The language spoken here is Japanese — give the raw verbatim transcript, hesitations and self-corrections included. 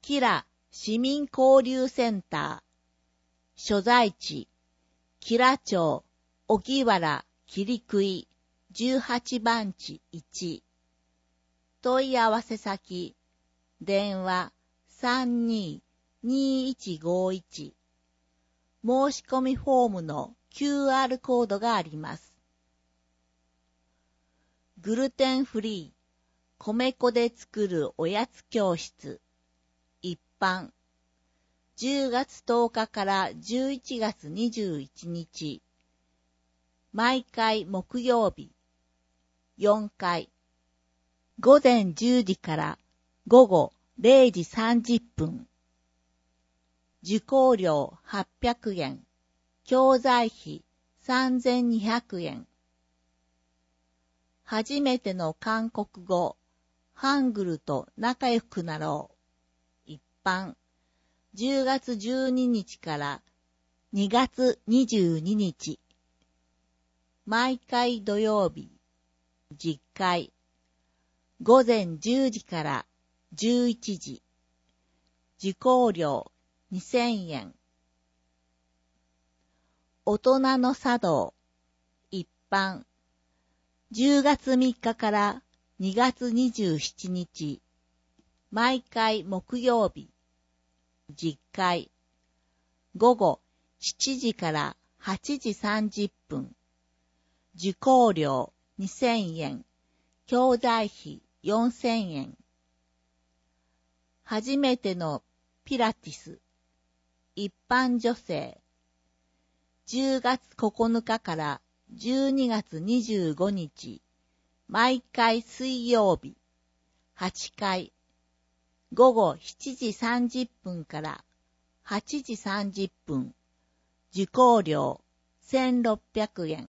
キラ市民交流センター、所在地、キラ町、荻原、切食じゅうはちばんちいち、問い合わせ先、電話 さんにーにーいちごいち、申し込みフォームの キューアール コードがあります。グルテンフリー、米粉で作るおやつ教室、一般、じゅうがつとおかからじゅういちがつにじゅういちにち、毎回木曜日、よんかい、ごぜんじゅうじからごごれいじさんじゅっぷん、受講料はっぴゃくえん、教材費さんぜんにひゃくえん。初めての韓国語、ハングルと仲良くなろう。一般、じゅうがつじゅうににちからにがつにじゅうににち。毎回土曜日、じゅっかい、ごぜんじゅうじからじゅういちじ。受講料にせんえん。大人の茶道、一般、じゅうがつみっかからにがつにじゅうしちにち、毎回木曜日、じゅっかい、ごごしちじからはちじさんじゅっぷん、受講料にせんえん、教材費よんせんえん。初めてのピラティス、一般女性、じゅうがつここのかからじゅうにがつにじゅうごにち、毎回水曜日、はちかい、ごごしちじさんじゅっぷんからはちじさんじゅっぷん、受講料せんろっぴゃくえん。